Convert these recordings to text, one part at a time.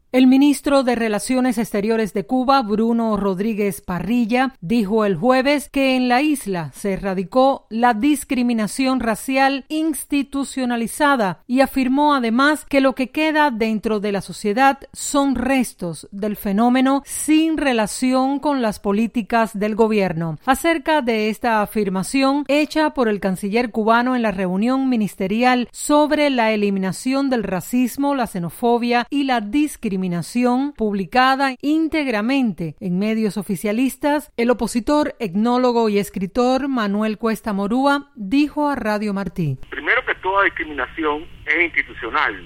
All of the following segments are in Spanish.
El ministro de Relaciones Exteriores de Cuba, Bruno Rodríguez Parrilla, dijo el jueves que en la isla se erradicó la discriminación racial institucionalizada y afirmó además que lo que queda dentro de la sociedad son restos del fenómeno sin relación con las políticas del gobierno. Acerca de esta afirmación hecha por el canciller cubano en la reunión ministerial sobre la eliminación del racismo, la xenofobia y la discriminación publicada íntegramente en medios oficialistas, el opositor, etnólogo y escritor Manuel Cuesta Morúa dijo a Radio Martí: Primero que toda discriminación es institucional,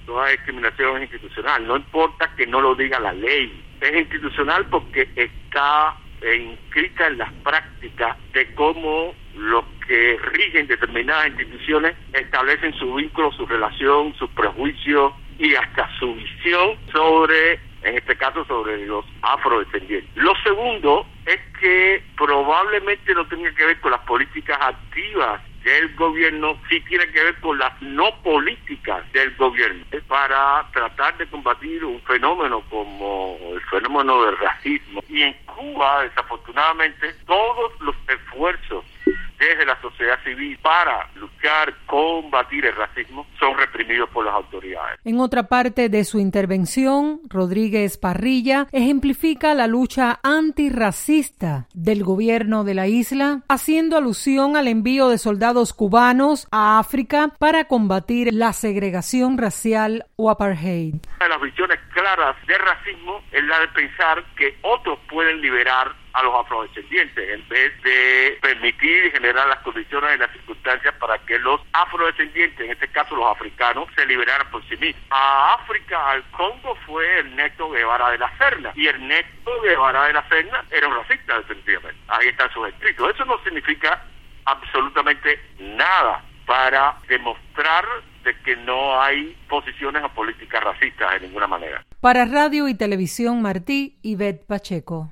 no importa que no lo diga la ley, es institucional porque está inscrita en las prácticas de cómo los que rigen determinadas instituciones establecen su vínculo, su relación, sus prejuicios y hasta su visión sobre, en este caso, sobre los afrodescendientes. Lo segundo es que probablemente no tenga que ver con las políticas activas del gobierno, sí tiene que ver con las no políticas del gobierno, para tratar de combatir un fenómeno como el fenómeno del racismo. Y en Cuba, desafortunadamente, todos los esfuerzos desde la sociedad civil para luchar, combatir el racismo, son reprimidos por las autoridades. En otra parte de su intervención, Rodríguez Parrilla ejemplifica la lucha antirracista del gobierno de la isla, haciendo alusión al envío de soldados cubanos a África para combatir la segregación racial o apartheid. Una de las visiones claras del racismo es la de pensar que otros pueden liberar a los afrodescendientes, en vez de permitir y generar las condiciones y las circunstancias para que los afrodescendientes, en este caso los africanos, se liberaran por sí mismos. A África, al Congo, fue Ernesto Guevara de la Serna, y Ernesto Guevara de la Serna era un racista, definitivamente. Ahí están sus escritos. Eso no significa absolutamente nada para demostrar de que no hay posiciones o políticas racistas de ninguna manera. Para Radio y Televisión Martí, Ivette Pacheco.